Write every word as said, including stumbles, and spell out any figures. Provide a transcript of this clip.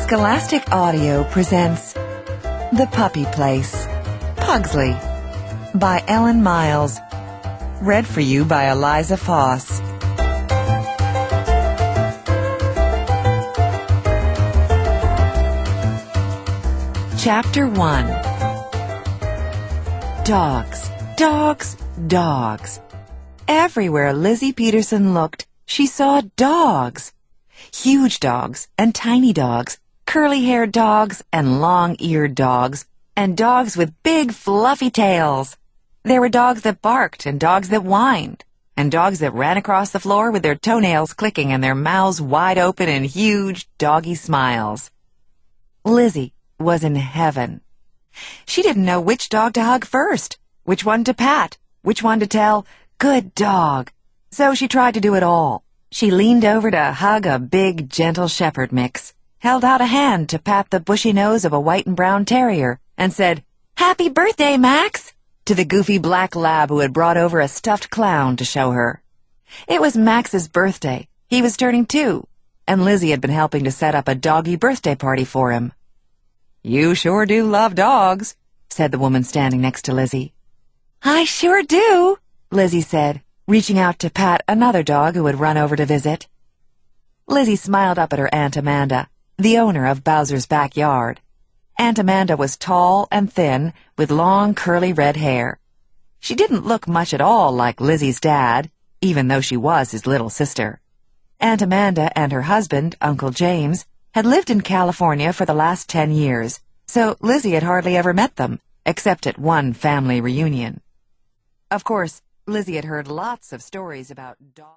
Scholastic Audio presents The Puppy Place, Pugsley, by Ellen Miles. Read for you by Eliza Foss. Chapter one. Dogs, dogs, dogs. Everywhere Lizzie Peterson looked, she saw dogs. Huge dogs and tiny dogs, curly-haired dogs and long-eared dogs, and dogs with big fluffy tails. There were dogs that barked and dogs that whined, and dogs that ran across the floor with their toenails clicking and their mouths wide open in huge doggy smiles. Lizzie was in heaven. She didn't know which dog to hug first, which one to pat, which one to tell, "Good dog." So she tried to do it all. She leaned over to hug a big, gentle shepherd mix, held out a hand to pat the bushy nose of a white and brown terrier, and said, "Happy birthday, Max," to the goofy black lab who had brought over a stuffed clown to show her. It was Max's birthday. He was turning two, and Lizzie had been helping to set up a doggy birthday party for him. "You sure do love dogs," said the woman standing next to Lizzie. "I sure do," Lizzie said, reaching out to pat another dog who had run over to visit. Lizzie smiled up at her Aunt Amanda, the owner of Bowser's Backyard. Aunt Amanda was tall and thin, with long curly red hair. She didn't look much at all like Lizzie's dad, even though she was his little sister. Aunt Amanda and her husband, Uncle James, had lived in California for the last ten years, so Lizzie had hardly ever met them, except at one family reunion. Of course, Lizzie had heard lots of stories about dogs.